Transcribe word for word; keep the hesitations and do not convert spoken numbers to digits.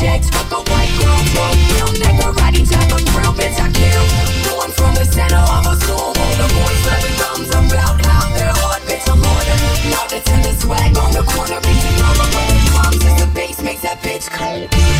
X with the white girl from Bill Nigga riding type of real bitch I kill. Born from the center of a soul. The boys slapping thumbs about how they're hard, bitch I'm harder. Now the tender swag on the corner, beating mama with the drums as the bass makes that bitch cold.